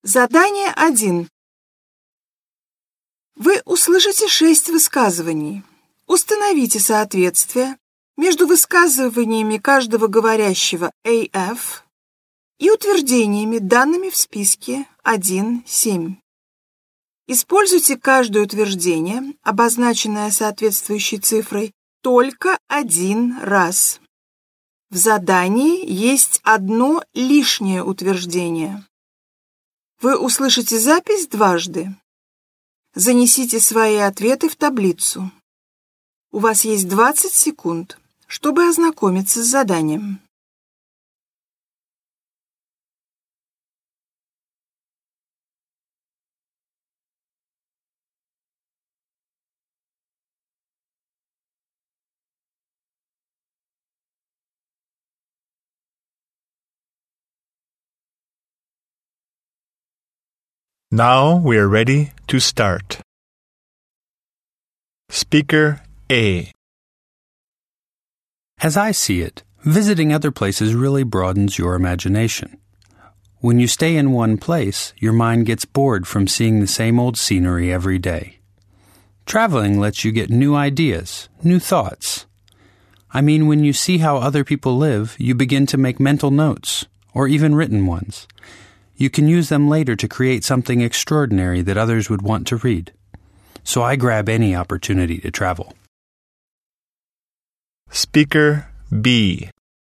Задание 1. Вы услышите 6 высказываний. Установите соответствие между высказываниями каждого говорящего AF и утверждениями, данными в списке 1.7. Используйте каждое утверждение, обозначенное соответствующей цифрой, только один раз. В задании есть одно лишнее утверждение. Вы услышите запись дважды. Занесите свои ответы в таблицу. У вас есть 20 секунд, чтобы ознакомиться с заданием. Now we are ready to start. Speaker A. As I see it, visiting other places really broadens your imagination. When you stay in one place, your mind gets bored from seeing the same old scenery every day. Traveling lets you get new ideas, new thoughts. I mean, when you see how other people live, you begin to make mental notes, or even written ones. You can use them later to create something extraordinary that others would want to read. So I grab any opportunity to travel. Speaker B.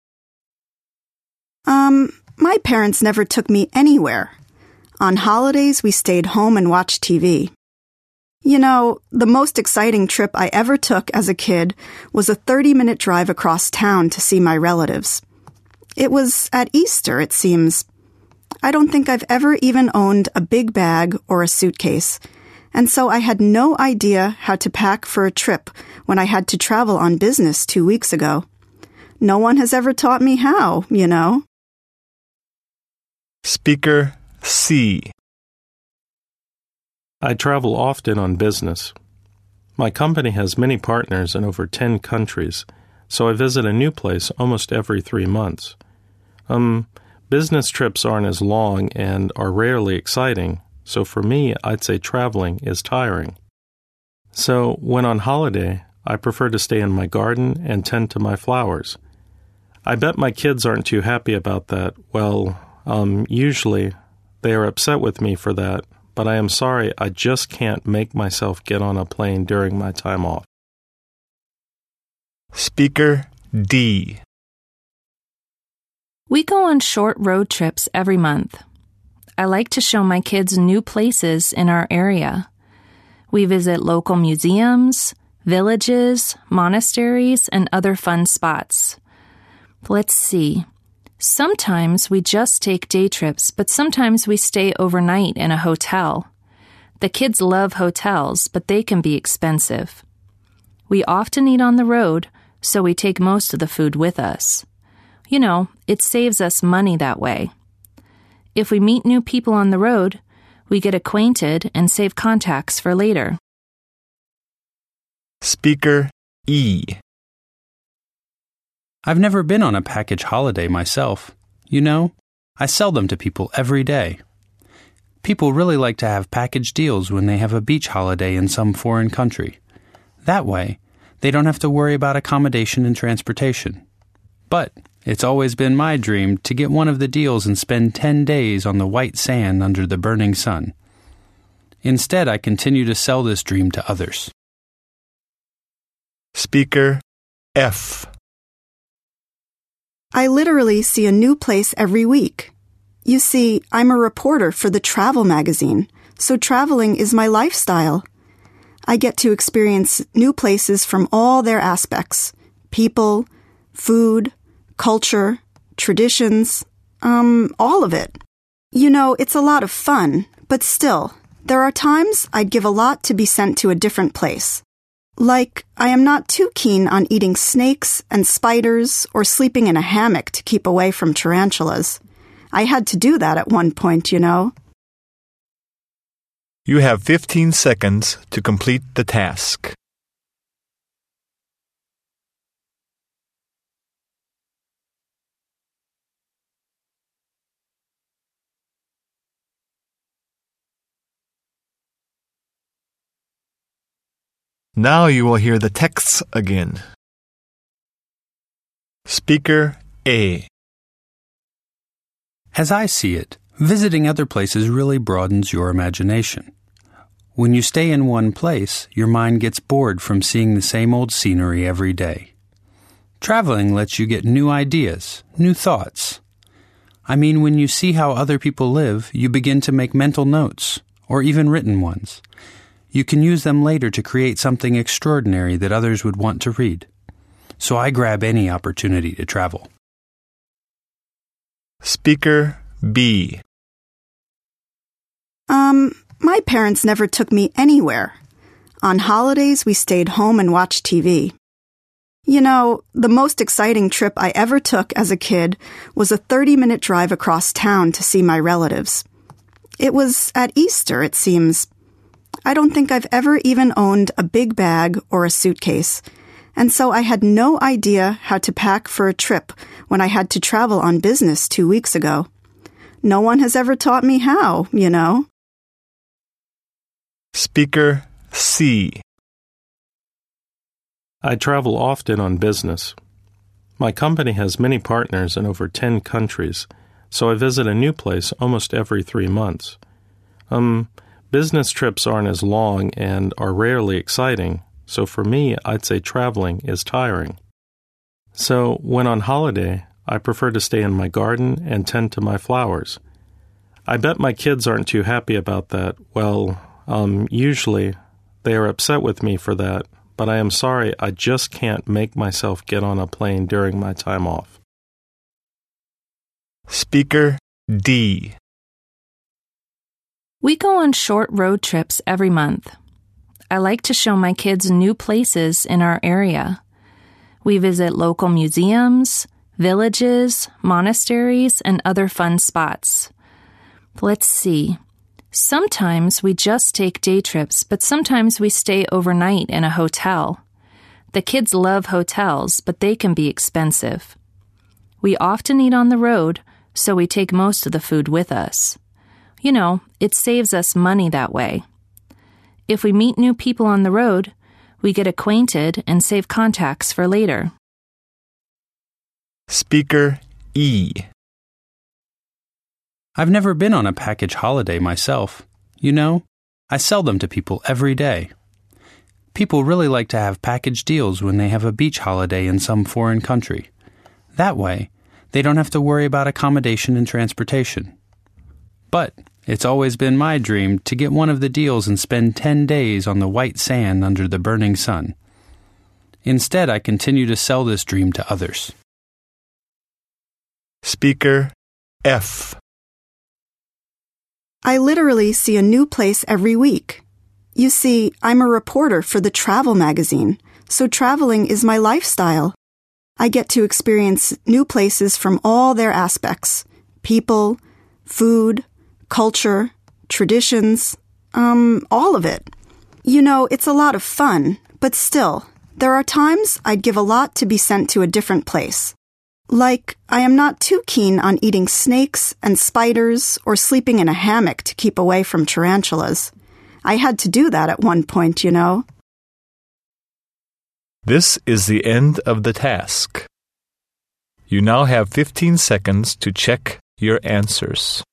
My parents never took me anywhere. On holidays, we stayed home and watched TV. You know, the most exciting trip I ever took as a kid was a 30-minute drive across town to see my relatives. It was at Easter, it seems. I don't think I've ever even owned a big bag or a suitcase, and so I had no idea how to pack for a trip when I had to travel on business 2 weeks ago. No one has ever taught me how, you know. Speaker C. I travel often on business. My company has many partners in over 10 countries, so I visit a new place almost every 3 months. Business trips aren't as long and are rarely exciting, so for me, I'd say traveling is tiring. So, when on holiday, I prefer to stay in my garden and tend to my flowers. I bet my kids aren't too happy about that. Well, usually they are upset with me for that, but I am sorry I just can't make myself get on a plane during my time off. Speaker D. We go on short road trips every month. I like to show my kids new places in our area. We visit local museums, villages, monasteries, and other fun spots. Let's see. Sometimes we just take day trips, but sometimes we stay overnight in a hotel. The kids love hotels, but they can be expensive. We often eat on the road, so we take most of the food with us. You know, it saves us money that way. If we meet new people on the road, we get acquainted and save contacts for later. Speaker E. I've never been on a package holiday myself. You know, I sell them to people every day. People really like to have package deals when they have a beach holiday in some foreign country. That way, they don't have to worry about accommodation and transportation. But it's always been my dream to get one of the deals and spend 10 days on the white sand under the burning sun. Instead, I continue to sell this dream to others. Speaker F. I literally see a new place every week. You see, I'm a reporter for the travel magazine, so traveling is my lifestyle. I get to experience new places from all their aspects: people, food, culture, traditions, all of it. You know, it's a lot of fun, but still, there are times I'd give a lot to be sent to a different place. Like, I am not too keen on eating snakes and spiders or sleeping in a hammock to keep away from tarantulas. I had to do that at one point, you know. You have 15 seconds to complete the task. Now you will hear the texts again. Speaker A. As I see it, visiting other places really broadens your imagination. When you stay in one place, your mind gets bored from seeing the same old scenery every day. Traveling lets you get new ideas, new thoughts. I mean, when you see how other people live, you begin to make mental notes, or even written ones. You can use them later to create something extraordinary that others would want to read. So I grab any opportunity to travel. Speaker B. My parents never took me anywhere. On holidays, we stayed home and watched TV. You know, the most exciting trip I ever took as a kid was a 30-minute drive across town to see my relatives. It was at Easter, it seems. I don't think I've ever even owned a big bag or a suitcase, and so I had no idea how to pack for a trip when I had to travel on business 2 weeks ago. No one has ever taught me how, you know. Speaker C. I travel often on business. My company has many partners in over 10 countries, so I visit a new place almost every 3 months. Business trips aren't as long and are rarely exciting, so for me, I'd say traveling is tiring. So, when on holiday, I prefer to stay in my garden and tend to my flowers. I bet my kids aren't too happy about that. Well, usually they are upset with me for that, but I am sorry I just can't make myself get on a plane during my time off. Speaker D. We go on short road trips every month. I like to show my kids new places in our area. We visit local museums, villages, monasteries, and other fun spots. Let's see. Sometimes we just take day trips, but sometimes we stay overnight in a hotel. The kids love hotels, but they can be expensive. We often eat on the road, so we take most of the food with us. You know, it saves us money that way. If we meet new people on the road, we get acquainted and save contacts for later. Speaker E. I've never been on a package holiday myself. You know, I sell them to people every day. People really like to have package deals when they have a beach holiday in some foreign country. That way, they don't have to worry about accommodation and transportation. But it's always been my dream to get one of the deals and spend 10 days on the white sand under the burning sun. Instead, I continue to sell this dream to others. Speaker F. I literally see a new place every week. You see, I'm a reporter for the travel magazine, so traveling is my lifestyle. I get to experience new places from all their aspects: people, food, culture, traditions, all of it. You know, it's a lot of fun, but still, there are times I'd give a lot to be sent to a different place. Like, I am not too keen on eating snakes and spiders or sleeping in a hammock to keep away from tarantulas. I had to do that at one point, you know. This is the end of the task. You now have 15 seconds to check your answers.